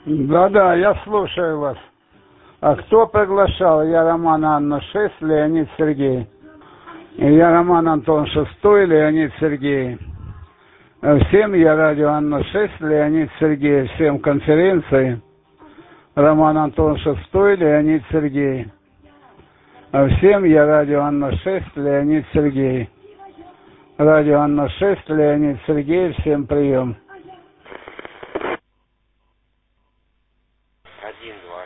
Да-да, я слушаю вас. А кто приглашал? Я Роман Анна 6, Леонид Сергей. И я Роман Антон 6, Леонид Сергей. Всем я радио Анна 6, Леонид Сергей. Всем конференции. Роман Антон 6, Леонид Сергей. Всем я радио Анна 6, Леонид Сергей. Радио Анна 6, Леонид Сергей. Всем прием. 1, 2.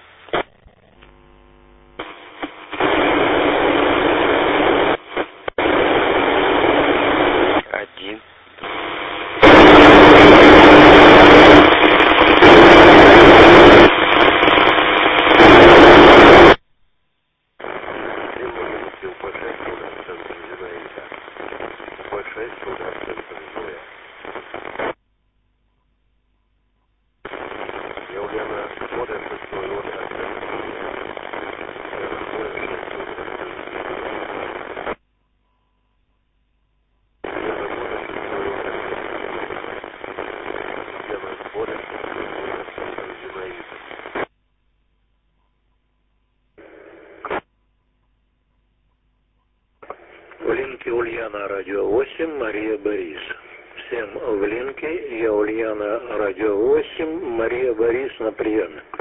В линке Ульяна, радио 8, Мария Борис. Всем в линке, я Ульяна, радио 8, Мария Борис на приеме.